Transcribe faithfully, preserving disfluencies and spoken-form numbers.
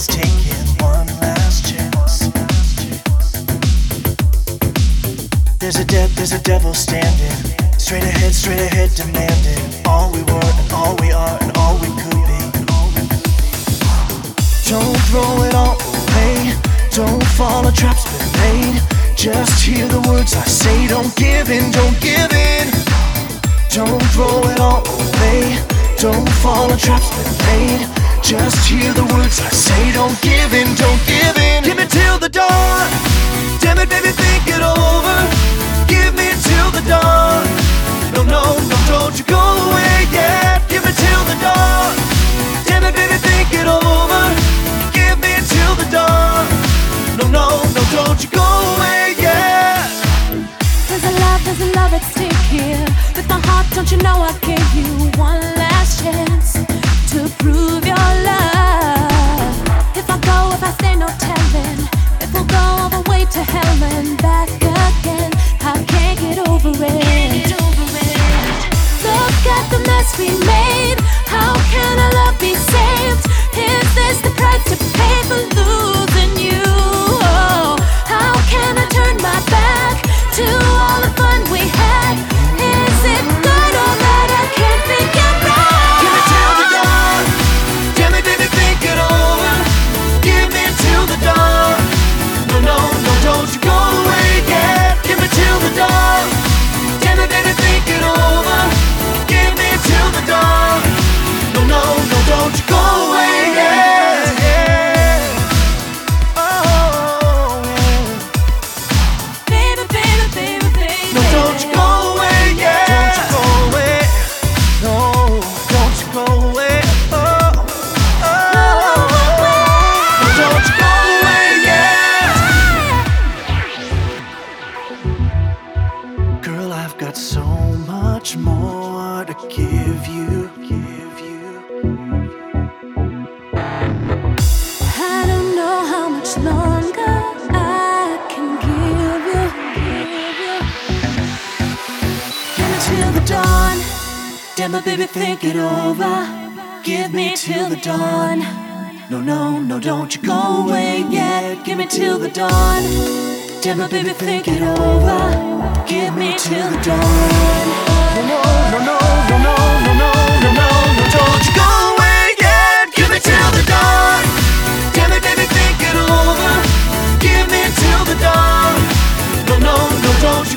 Let's take it one last chance. There's a de- there's a devil standing straight ahead, straight ahead, demanding all we were and all we are and all we could be. Don't throw it all away. Don't fall, a trap's been made. Just hear the words I say. Don't give in, don't give in. Don't throw it all away. Don't fall, a trap's been made. Just hear the words I say. Don't give in, don't give in. Give me till the dawn. Damn it, baby, think it over. Give me till the dawn. No, no, no, don't you go away yet. Give me till the dawn. Damn it, baby, think it over. Give me till the dawn. No, no, no, don't you go away yet. There's a love, there's a love at stake here. With my heart, don't you know I gave you one last chance to prove your love. If I go, if I stay, no telling. If we'll go all the way to hell and back again, I can't get over it. Look at the mess we made. How can our love be saved? Is this the price to pay for losing you? Oh, how can I turn my back to all the fun we had? Is it good or bad? I can't figure out. Give me till the dawn. Damn it, baby, think it over. Give me till the dawn. No, no, no, don't you go away yet. Give me till the dawn. Damn it, baby, think it over. Give me till the dawn. No, no, no, don't you go away yet. Yeah. Oh, yeah. Baby, baby, baby, baby. No, don't you go away yet. Don't you go away. No, don't you go away. Oh, oh, no, don't you go away yet. Girl, I've got so much more to give you, give you. I don't know how much longer I can give you. Give me till the dawn. Damn it, baby, think it over. Give me till the dawn. No, no, no, don't you go away yet. Give me till the dawn. Damn it, baby, think it over. Give me till the dawn. No, no, no, no, no, no, no, no, no, no, no, don't you go away yet. Give me till the dawn. Damn it, baby, think it over. Give me till the dawn. No, no, no, don't you